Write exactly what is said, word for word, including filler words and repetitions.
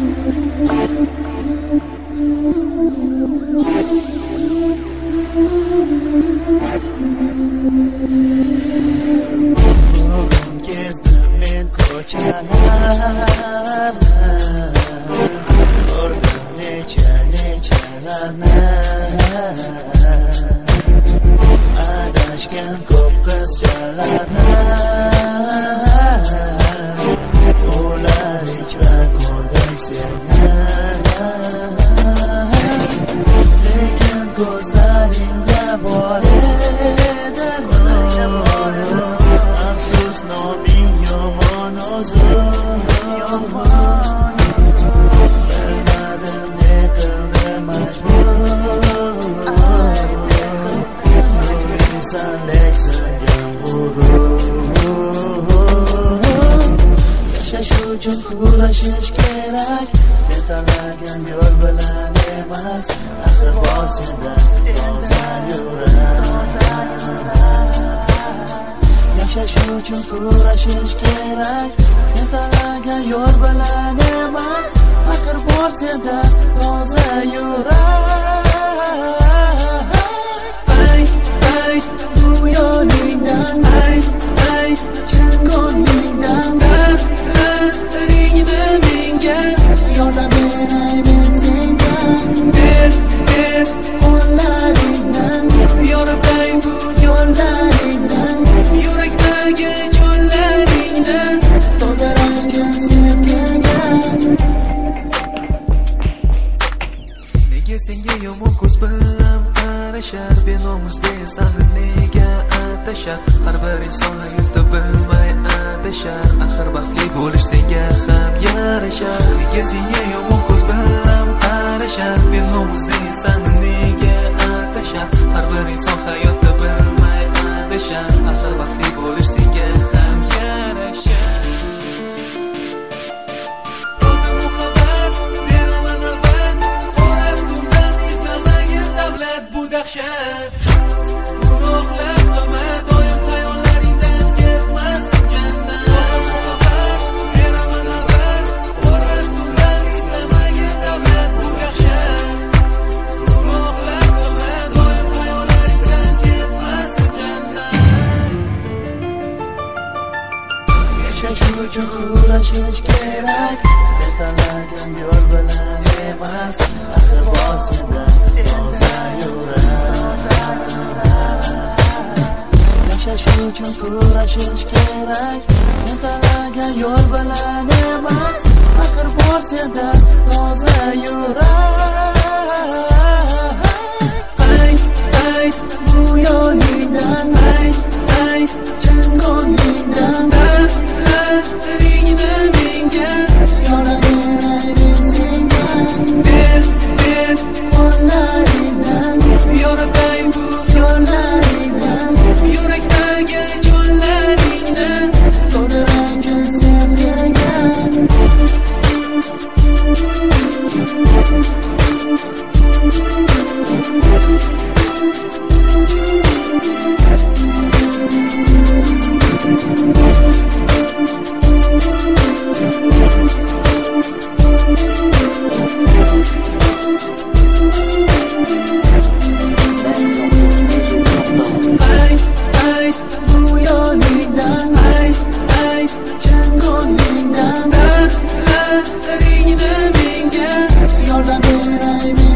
Bugun kezdim men ko'chalarni, ko'rdim necha nechalarni, adashgan ko'p qizchalarni, ular ichra ko'rdim seni, lekin ko'zlaringda bor edi nur, afsus noming yomon o'zim, bilmadim netildi majbur, nurlisan leksingan g'urur, yashash uchun kurashish kerak, sen tanlagan yo'l bilan emas, axir bor senda toza yurak. Yashash uchun kurashish kerak, sen tanlagan yo'l bilan emas, axir bor senda toza yurak. Ay ay bu yo'lingdan, ay ay chin ko'nglingdan, ringni menga yordam beray men senga, ber ber qo'llaringdan, yo'rabay bu yo'llaringdan, yurakdagi cho'llaringdan to'ldiraykin sevgiga. Nega senga yomon ko'z bilan qarashar, benomus desan nega atashar, har bir inson hayotda bilmay adashar, axir baxtli bo'lish senga ham yarashar. Nega senga yomon ko'z bilan qarashar, benomus desan nega atashar, har bir inson hayotda bilmay adashar, axir baxtli bo'lish senga ham yarashar. To'g'ri muhabbat beraman albat, qora tundan izlamagan davlat bu dahshat. Gunohlar qilma doim xayollaringdan ketmasin jannat. To'g'ri muhabbat beraman albat, qora tundan izlamagan davlat bu dahshat. Gunohlar qilma doim xayollaringdan ketmasin jannat. Yashash uchun kurashish kerak, sen tanlagan yo'l bilan emas, axir bor senda toza yurak. Yashash uchun kurashish kerak, sen tanlagan yo'l bilan emas, axir bor senda toza yurak. Ay ay bu yo'lingdan, ay ay chin ko'nglingdan, ringni menga yordam beray men senga, ber ber qo'llaringdan, yo'rabay bu yo'llaringdan, yurakdagi cho'llaringdan to'ldiraykin sevgiga. Ay ay bu yo'lingdan, ay ay chin ko'nglingdan, ringni menga yordam beray men